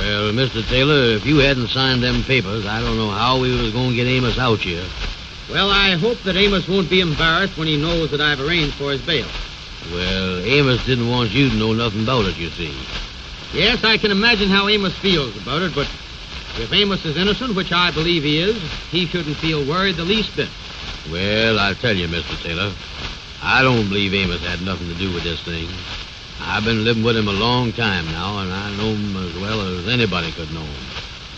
Well, Mr. Taylor, if you hadn't signed them papers, I don't know how we was going to get Amos out here. Well, I hope that Amos won't be embarrassed when he knows that I've arranged for his bail. Well, Amos didn't want you to know nothing about it, you see. Yes, I can imagine how Amos feels about it, but if Amos is innocent, which I believe he is, he shouldn't feel worried the least bit. Well, I'll tell you, Mr. Taylor, I don't believe Amos had nothing to do with this thing. I've been living with him a long time now, and I know him as well as anybody could know him.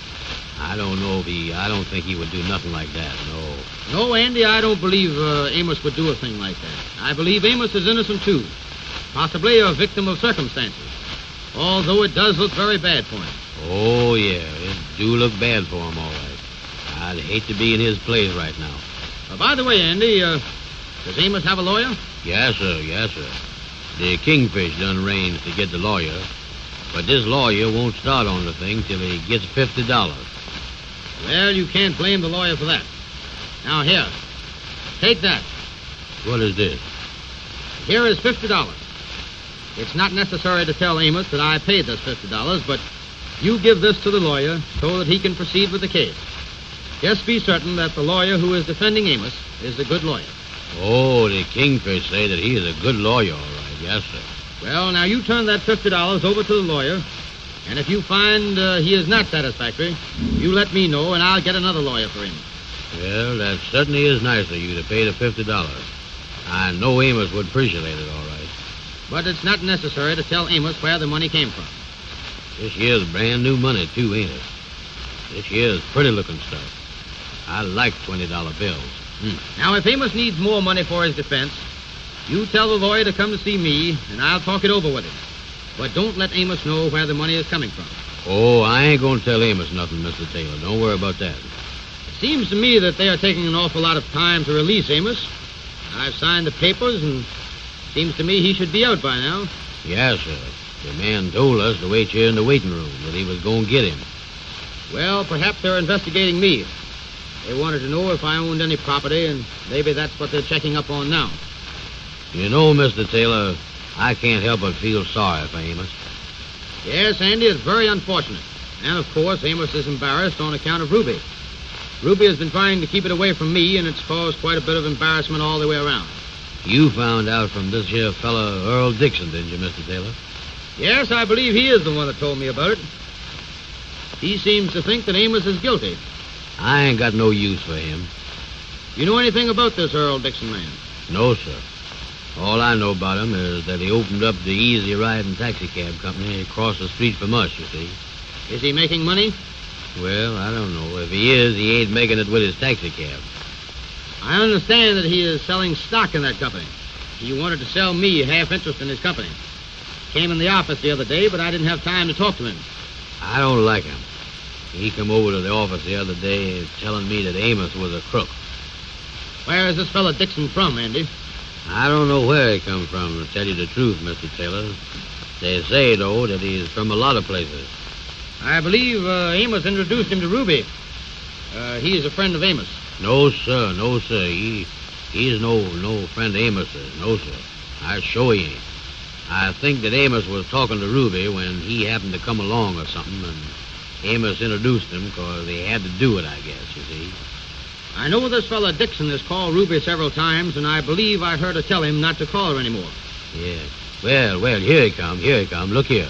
I don't think he would do nothing like that, no. No, Andy, I don't believe Amos would do a thing like that. I believe Amos is innocent, too. Possibly a victim of circumstances. Although it does look very bad for him. Oh, yeah, it do look bad for him, all right. I'd hate to be in his place right now. By the way, Andy, does Amos have a lawyer? Yes, sir, yes, sir. The Kingfish done arranged to get the lawyer, but this lawyer won't start on the thing till he gets $50. Well, you can't blame the lawyer for that. Now, here, take that. What is this? Here is $50. It's not necessary to tell Amos that I paid this $50, but you give this to the lawyer so that he can proceed with the case. Just be certain that the lawyer who is defending Amos is a good lawyer. Oh, the Kingfish say that he is a good lawyer, all right. Yes, sir. Well, now you turn that $50 over to the lawyer, and if you find he is not satisfactory, you let me know, and I'll get another lawyer for him. Well, that certainly is nice of you to pay the $50. I know Amos would appreciate it, all right. But it's not necessary to tell Amos where the money came from. This here's brand new money, too, ain't it? This here's pretty-looking stuff. I like $20 bills. Now, if Amos needs more money for his defense, you tell the lawyer to come to see me, and I'll talk it over with him. But don't let Amos know where the money is coming from. Oh, I ain't going to tell Amos nothing, Mr. Taylor. Don't worry about that. It seems to me that they are taking an awful lot of time to release Amos. I've signed the papers, and it seems to me he should be out by now. Yes, sir. The man told us to wait here in the waiting room, that he was going to get him. Well, perhaps they're investigating me. They wanted to know if I owned any property, and maybe that's what they're checking up on now. You know, Mr. Taylor, I can't help but feel sorry for Amos. Yes, Andy, it's very unfortunate. And, of course, Amos is embarrassed on account of Ruby. Ruby has been trying to keep it away from me, and it's caused quite a bit of embarrassment all the way around. You found out from this here fella, Earl Dixon, didn't you, Mr. Taylor? Yes, I believe he is the one that told me about it. He seems to think that Amos is guilty. I ain't got no use for him. You know anything about this Earl Dixon man? No, sir. All I know about him is that he opened up the Easy Riding Taxicab Company across the street from us, you see. Is he making money? Well, I don't know. If he is, he ain't making it with his taxicab. I understand that he is selling stock in that company. He wanted to sell me half interest in his company. Came in the office the other day, but I didn't have time to talk to him. I don't like him. He come over to the office the other day telling me that Amos was a crook. Where is this fella Dixon from, Andy? I don't know where he come from, to tell you the truth, Mr. Taylor. They say, though, that he's from a lot of places. I believe Amos introduced him to Ruby. He is a friend of Amos. No, sir, no, sir. He's no friend of Amos's. No, sir. I sure he ain't. I think that Amos was talking to Ruby when he happened to come along or something, and Amos introduced him because he had to do it, I guess, you see. I know this fella Dixon has called Ruby several times, and I believe I heard her tell him not to call her anymore. Yeah. Well, here he come. Look here.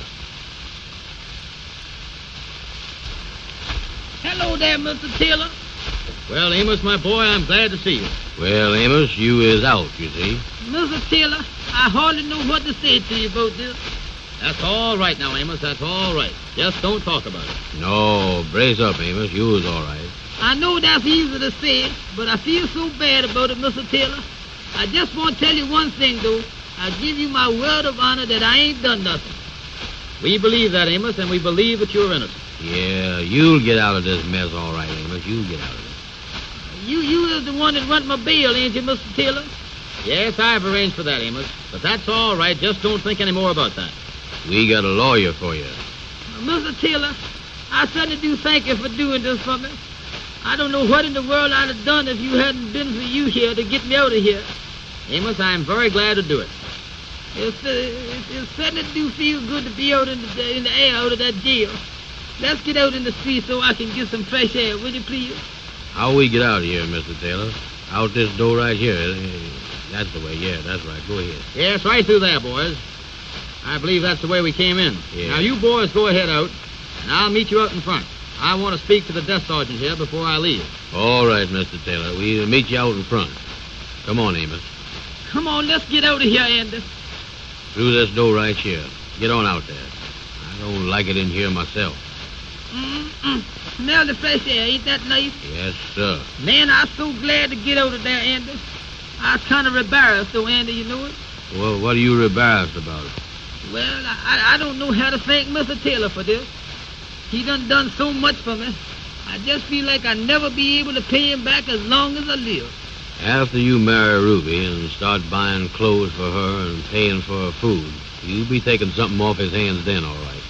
Hello there, Mr. Taylor. Well, Amos, my boy, I'm glad to see you. Well, Amos, you is out, you see. Mr. Taylor, I hardly know what to say to you about this. That's all right now, Amos. That's all right. Just don't talk about it. No, brace up, Amos. You was all right. I know that's easy to say, but I feel so bad about it, Mr. Taylor. I just want to tell you one thing, though. I give you my word of honor that I ain't done nothing. We believe that, Amos, and we believe that you're innocent. Yeah, you'll get out of this mess all right, Amos. You'll get out of it. You is the one that run my bail, ain't you, Mr. Taylor? Yes, I've arranged for that, Amos. But that's all right. Just don't think any more about that. We got a lawyer for you. Mr. Taylor, I certainly do thank you for doing this for me. I don't know what in the world I'd have done if you hadn't been for you here to get me out of here. Amos, I'm very glad to do it. It certainly do feel good to be out in the air out of that jail. let's get out in the street so I can get some fresh air, will you please? How we get out of here, Mr. Taylor? Out this door right here. That's the way. Yeah, that's right. Go ahead. Yes, right through there, boys. I believe that's the way we came in. Yeah. Now, you boys go ahead out, and I'll meet you out in front. I want to speak to the desk sergeant here before I leave. All right, Mr. Taylor. We'll meet you out in front. Come on, Amos. Come on, let's get out of here, Andy. Through this door right here. Get on out there. I don't like it in here myself. Smell the fresh air. Ain't that nice? Yes, sir. Man, I'm so glad to get out of there, Andy. I was kind of embarrassed, though, Andy, you know it? Well, what are you embarrassed about? Well, I don't know how to thank Mr. Taylor for this. He done so much for me. I just feel like I'll never be able to pay him back as long as I live. After you marry Ruby and start buying clothes for her and paying for her food, you'll be taking something off his hands then, all right.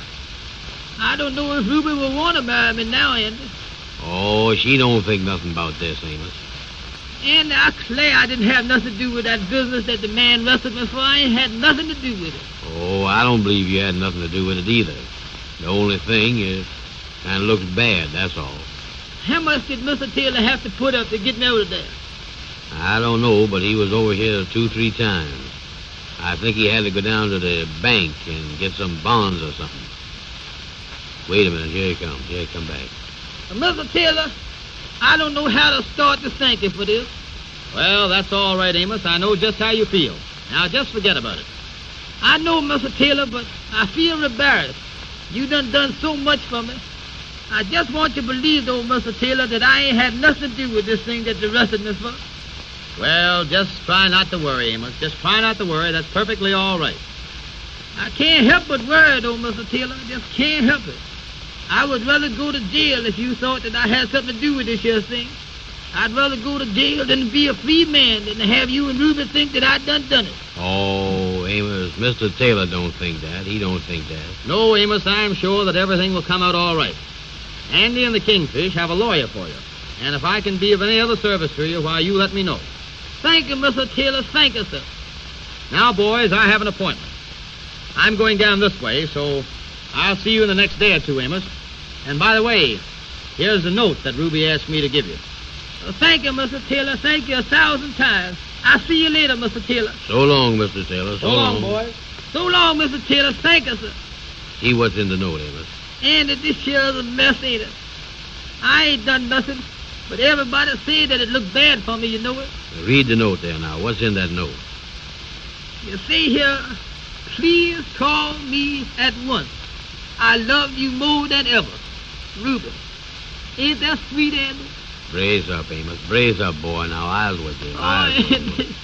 I don't know if Ruby will want to marry me now, Andy. Oh, she don't think nothing about this, Amos. Andy, I declare I didn't have nothing to do with that business that the man arrested me for. I ain't had nothing to do with it. Oh, I don't believe you had nothing to do with it either. The only thing is, kind of looks bad, that's all. How much did Mr. Taylor have to put up to get me out of there? I don't know, but he was over here 2-3 times. I think he had to go down to the bank and get some bonds or something. Wait a minute, here he comes. Here he come back. Mr. Taylor, I don't know how to start to thank you for this. Well, that's all right, Amos. I know just how you feel. Now, just forget about it. I know, Mr. Taylor, but I feel embarrassed. You done so much for me. I just want you to believe, though, Mr. Taylor, that I ain't had nothing to do with this thing that you arrested me for. Well, just try not to worry, Amos. Just try not to worry. That's perfectly all right. I can't help but worry, though, Mr. Taylor. I just can't help it. I would rather go to jail if you thought that I had something to do with this here thing. I'd rather go to jail than be a free man than to have you and Ruby think that I done it. Oh, Amos, Mr. Taylor don't think that. He don't think that. No, Amos, I'm sure that everything will come out all right. Andy and the Kingfish have a lawyer for you. And if I can be of any other service to you, why, you let me know. Thank you, Mr. Taylor. Thank you, sir. Now, boys, I have an appointment. I'm going down this way, so I'll see you in the next day or two, Amos. And by the way, here's the note that Ruby asked me to give you. Thank you, Mr. Taylor. Thank you 1,000 times. I'll see you later, Mr. Taylor. So long, Mr. Taylor. So long, boys. So long, Mr. Taylor. Thank you, sir. See what's in the note, Amos. Andy, this here's a mess, ain't it? I ain't done nothing, but everybody said that it looked bad for me, you know it? Read the note there now. What's in that note? You see here, please call me at once. I love you more than ever. Ruby. Ain't that sweet, Andy? Brace up, Amos. Brace up, boy. Now, I'll with you. Oh, Andy.